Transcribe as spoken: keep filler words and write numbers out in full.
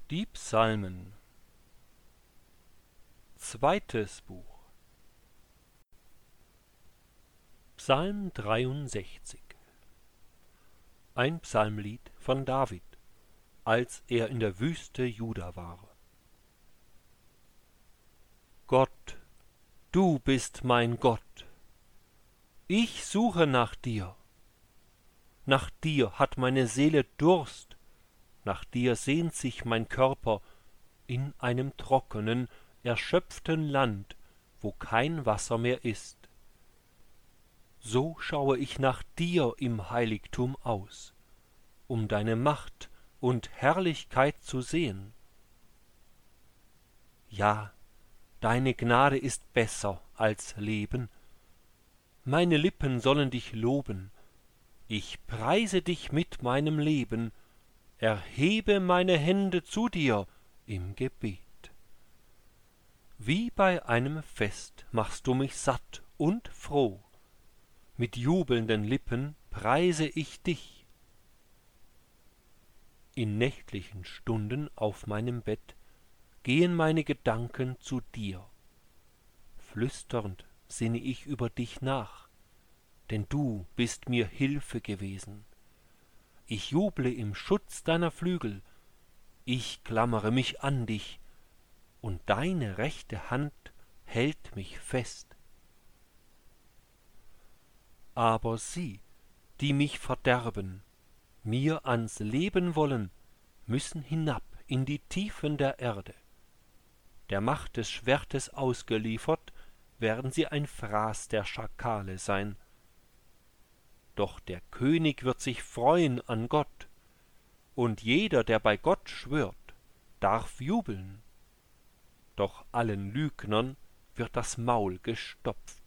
Die Psalmen. Zweites Buch. Psalm dreiundsechzig. Ein Psalmlied von David, als er in der Wüste Juda war. Gott, du bist mein Gott. Ich suche nach dir. Nach dir hat meine Seele Durst, nach dir sehnt sich mein Körper in einem trockenen, erschöpften Land, wo kein Wasser mehr ist. So schaue ich nach dir im Heiligtum aus, um deine Macht und Herrlichkeit zu sehen. Ja, deine Gnade ist besser als Leben. Meine Lippen sollen dich loben. Ich preise dich mit meinem Leben, erhebe meine Hände zu dir im Gebet. Wie bei einem Fest machst du mich satt und froh. Mit jubelnden Lippen preise ich dich. In nächtlichen Stunden auf meinem Bett gehen meine Gedanken zu dir. Flüsternd sinne ich über dich nach, denn du bist mir Hilfe gewesen. Ich juble im Schutz deiner Flügel, ich klammere mich an dich, und deine rechte Hand hält mich fest. Aber sie, die mich verderben, mir ans Leben wollen, müssen hinab in die Tiefen der Erde. Der Macht des Schwertes ausgeliefert, werden sie ein Fraß der Schakale sein. Doch der König wird sich freuen an Gott, und jeder, der bei Gott schwört, darf jubeln. Doch allen Lügnern wird das Maul gestopft.